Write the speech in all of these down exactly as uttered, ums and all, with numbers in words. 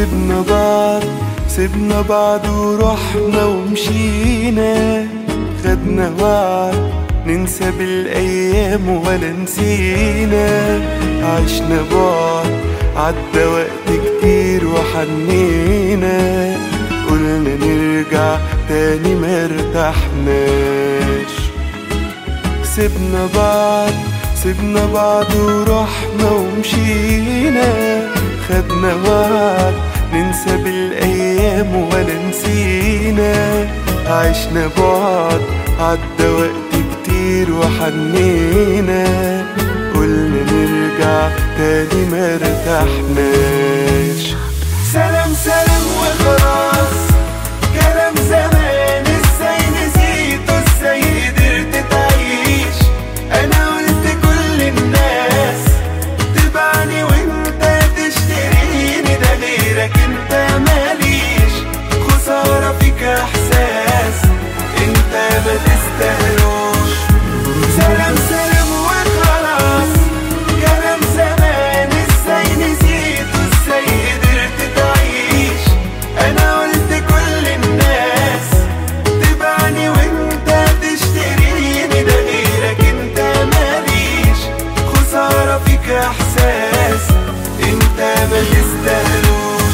سيبنا بعض سيبنا بعض ورحنا ومشينا، خدنا وعد ننسى بالأيام ولا نسينا. عشنا بعد عدى وقت كتير وحنينا، قلنا نرجع تاني مرتحناش. سيبنا بعض سيبنا بعض ورحنا ومشينا، خدنا وعد ننسى بالأيام ولا نسينا. عشنا بعد عدى وقت كتير وحنينا، قلنا نرجع تاني مرتحناش. سلام سلام وخلاص، كلام زمان ازاي نسيته، ازاي قدرت تعيش. انا قلت كل الناس تبعني وانت تشتريني، ده غيرك انت ماليش. خسارة فيك احساس انت ما تستاهلوش. سلام سلام وخلاص، كلام زمان ازاي نسيته، ازاي قدرت تعيش. انا قلت كل الناس تبعني وانت تشتريني، ده غيرك انت ماليش. خسارة فيك احساس انت ما تستاهلوش.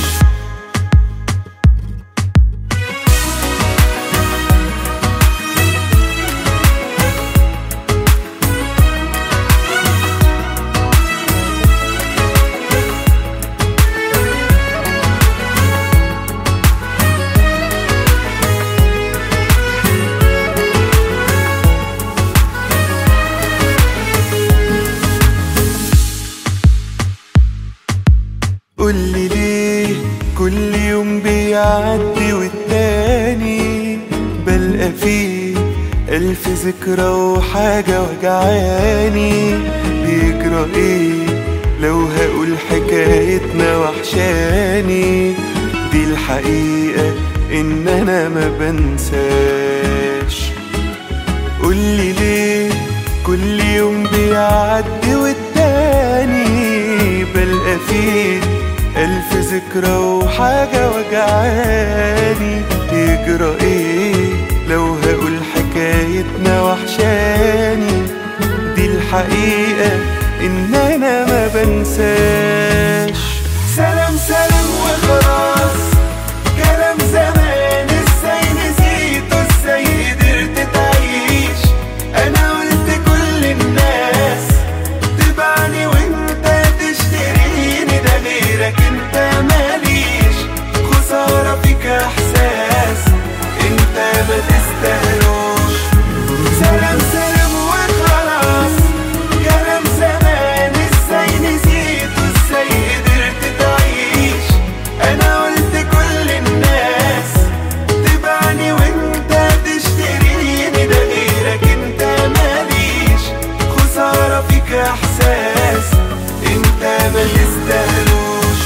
قولي ليه كل يوم بيعدي والتاني بلقى فيه ألف ذكرى وحاجة وجعاني. يجرى ايه لو هقول حكايتنا وحشاني، دي الحقيقة ان انا ما بنساش. قولي ليه كل يوم بيعدي والتاني بلقى فيه ألف ذكرى وحاجة وجعاني. يجرى ايه لو هقول حكايتنا وحشاني، دي الحقيقة ان انا ما بنساش. سلام سلام وخلاص، كلام زمان ازاي نسيته، ازاي قدرت تعيش. انا قلت كل الناس تبعني وانت تشتريني، ده غيرك انت ماليش. خسارة فيك احساس انت ما تستاهلوش. سلام سلام وخلاص، كلام زمان ازاي نسيته، ازاي قدرت تعيش. انا قلت كل الناس تبعني وانت تشتريني، ده غيرك انت ماليش. خسارة فيك احساس انت ما تستاهلوش.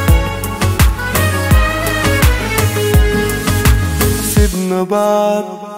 سيبنا بعض